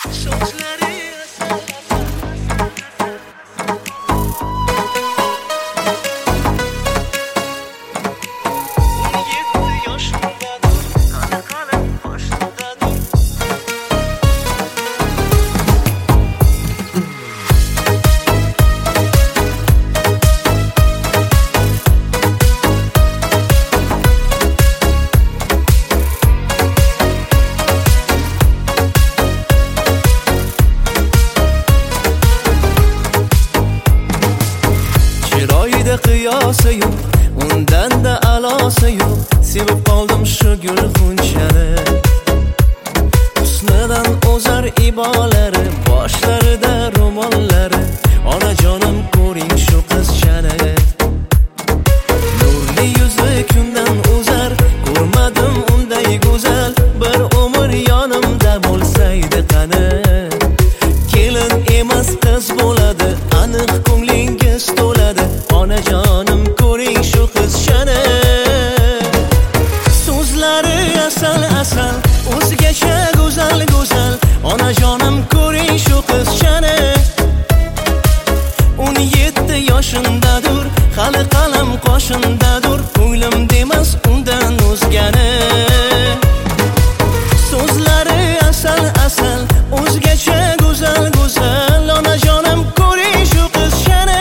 qiyosi yo'q, undan-da alosi yo'q. Sevib qoldim shu gul g'unchani. Husnidan o'zar ibolari, boshlarida ro'mollari. Onajonim ko'ring shu qizchani. Nurli yuzi kundan o'zar, ko'rmadim unday go'zal. Bir umr yonimda bo'lsaydi qani. Kelin emas qiz bo'ladi, aniq ko'nglingiz to'ladi. Onajonim ko'ring shu qizchani. So'zlari asal asal, o'zgacha go'zal go'zal. Onajonim ko'ring shu qizchani. 17 yoshindadir, hali qalam qoshindadir. Ko'nglim demas undan o'zgani. So'zlari asal asal, o'zgacha go'zal go'zal. Onajonim ko'ring shu qizchani.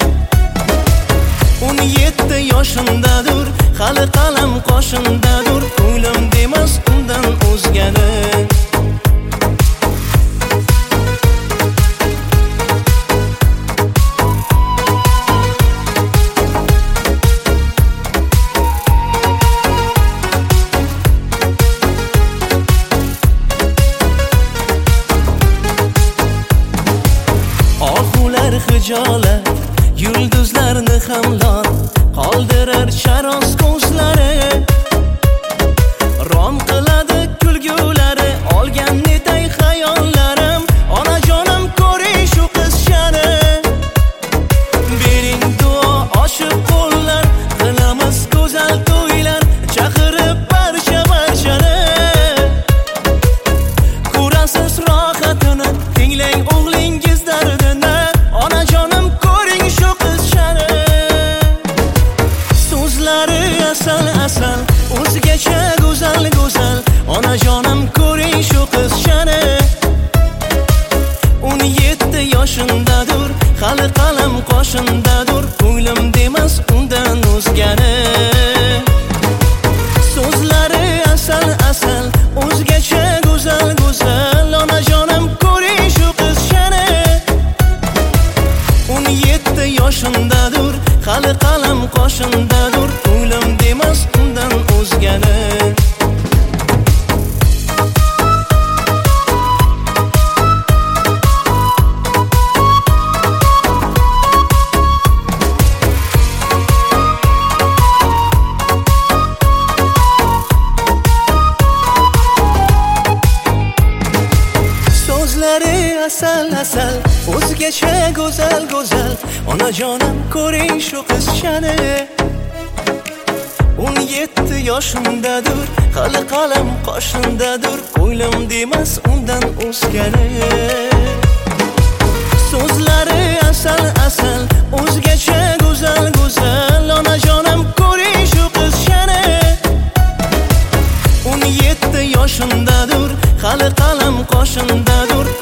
17 yoshindadir, hali qalam qoshindadir. Ko'nglim demas undan o'zgani. Ohular hijolat, yulduzlarni hamlon qoldirar charos ko'zlari. Rom qiladi kulgulari, olgan netay xayollarim. Onajonim ko'ring shu qizchani. Bering duo ochiq qo'llar, qilamiz go'zal to'ylar. Chaqirib barchani. Ko'rasiz rohatini, tinglang o'g'lingiz dardini. Onajonim ko'ring shu qizchani. So'zlari asal asal, o'zgacha go'zal go'zal. Onajonim ko'ring shu qizchani. 17 yoshindadir, hali qalam qoshindadir. Ko'nglim demas undan o'zgani. So'zlari asal asal, o'zgacha go'zal go'zal. Onajonim ko'ring shu qizchani. 17 yoshindadir, hali qalam qoshindadir. Ko'nglim demas undan o'zgani. So'zlari asal asal, o'zgacha go'zal go'zal. Onajonim ko'ring shu qizchani. 17 yoshindadir, hali qalam qoshindadir. Ko'nglim demas undan o'zgani. So'zlari asal asal, o'zgacha go'zal go'zal. Onajonim ko'ring shu qizchani. 17 yoshindadir, hali qalam qoshindadir.